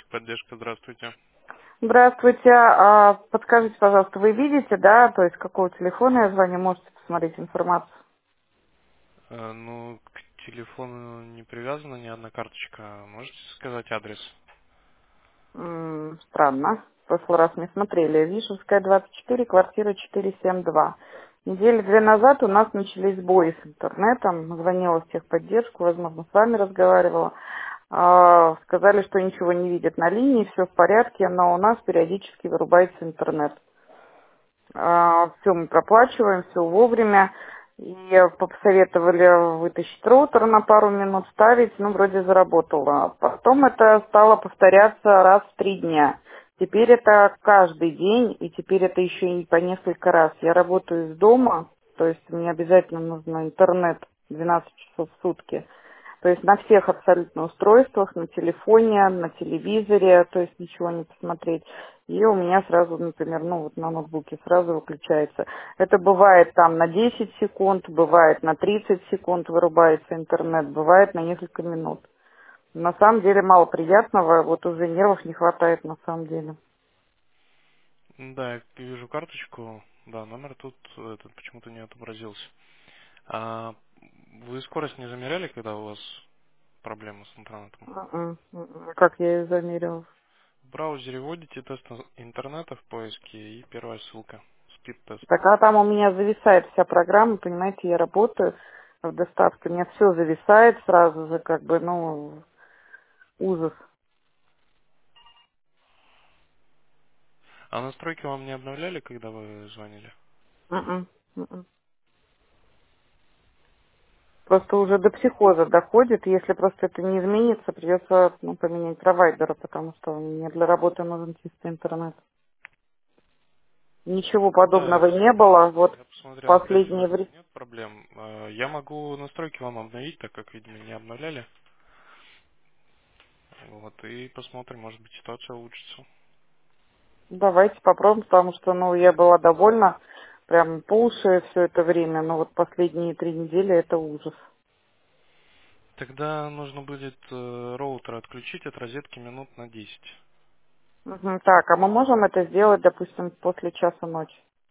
Техподдержка, здравствуйте. Здравствуйте. Подскажите, пожалуйста, вы видите, да, то есть с какого телефона я звоню, можете посмотреть информацию? Ну, к телефону не привязана ни одна карточка. Можете сказать адрес? Странно. В прошлый раз не смотрели. Вишенская, 24, квартира 472. Недели две назад у нас начались сбои с интернетом. Звонила в техподдержку, возможно, с вами разговаривала. Сказали, что ничего не видят на линии, все в порядке, но у нас периодически вырубается интернет. Все мы проплачиваем, все вовремя. И посоветовали вытащить роутер на пару минут, ставить, ну, вроде заработало. Потом это стало повторяться раз в 3 дня. Теперь это каждый день, и теперь это еще и по несколько раз. Я работаю из дома, то есть мне обязательно нужно интернет 12 часов в сутки. То есть на всех абсолютно устройствах, на телефоне, на телевизоре, то есть ничего не посмотреть. И у меня сразу, например, ну вот на ноутбуке сразу выключается. Это бывает там на 10 секунд, бывает на 30 секунд вырубается интернет, бывает на несколько минут. На самом деле мало приятного, вот уже нервов не хватает на самом деле. Да, я вижу карточку. Да, номер тут этот почему-то не отобразился. А вы скорость не замеряли, когда у вас проблемы с интернетом? Как я ее замерила? В браузере вводите тест интернета в поиске и первая ссылка. Спид-тест. Так, а там у меня зависает вся программа, понимаете, я работаю в доставке, у меня все зависает сразу же, как бы, ну, ужас. А настройки вам не обновляли, когда вы звонили? М-м, м-м. Просто уже до психоза доходит, если просто это не изменится, придется, ну, поменять провайдера, потому что мне для работы нужен чистый интернет. Ничего Да, подобного не было, вот я посмотрел, опять последнее вроде время. нет проблем. Я могу настройки вам обновить, так как, видимо, не обновляли. Вот, и посмотрим, может быть, ситуация улучшится. Давайте попробуем, потому что, ну, я была довольна, прям по уши все это время, но вот последние 3 недели это ужас. Тогда нужно будет роутер отключить от розетки минут на 10. Мгм. Так, а мы можем это сделать, допустим, после часа ночи?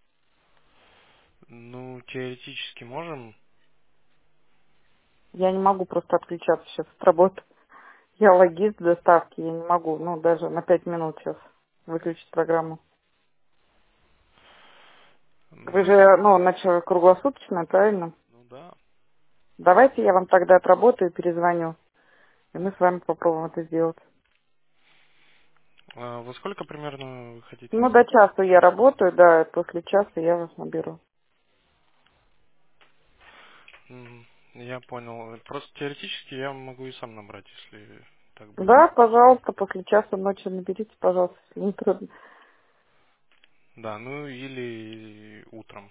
Ну, теоретически можем. Я не могу просто отключаться сейчас от работы. Я логист доставки, я не могу, ну, даже на 5 минут сейчас выключить программу. Вы Ну, же, ну, начали круглосуточно, правильно? ну да. Давайте я вам тогда отработаю, перезвоню, и мы с вами попробуем это сделать. Во сколько примерно вы хотите? Ну, до часа я работаю, да, после часа я вас наберу. Я понял. Просто теоретически я могу и сам набрать, если так будет. Да, пожалуйста, после часа ночи наберите, пожалуйста, если не трудно. Да, ну или утром.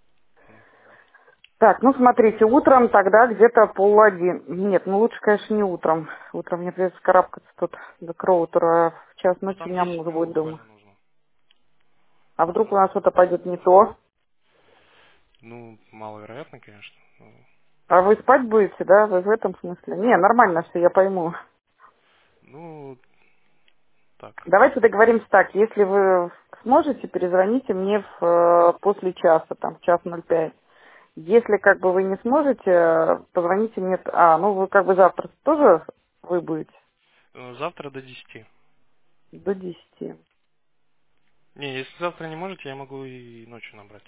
Так, ну смотрите, утром тогда где-то 10:30. Нет, ну лучше, конечно, не утром. Утром мне придется карабкаться тут до Кроутера, а в час Ну ночи там меня 10 муж минут будет дома. буквально нужно. А вдруг у нас что-то пойдет не то? Ну, маловероятно, конечно. А вы спать будете, да? Вы в этом смысле? Не, нормально все, я пойму. Ну, так. Давайте договоримся так, если вы сможете, перезвоните мне после часа, там, в час 05. Если как бы вы не сможете, позвоните мне, ну вы как бы завтра тоже вы будете Завтра до 10. до 10. Не, если завтра не можете, я могу и ночью набрать.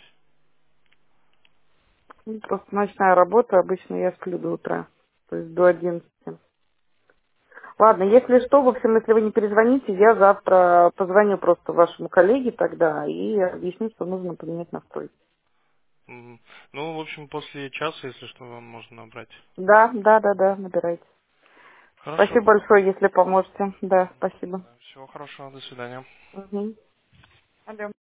Ну, просто ночная работа, обычно я сплю до утра, то есть до 11. Ладно, если что, в общем, если вы не перезвоните, я завтра позвоню просто вашему коллеге тогда и объясню, что нужно поменять настройки. Ну, в общем, после часа, если что, вам можно набрать. Да, да, да, да, набирайте. Хорошо. Спасибо большое, если поможете. Да, спасибо. Всего хорошего, до свидания. Угу. Алло.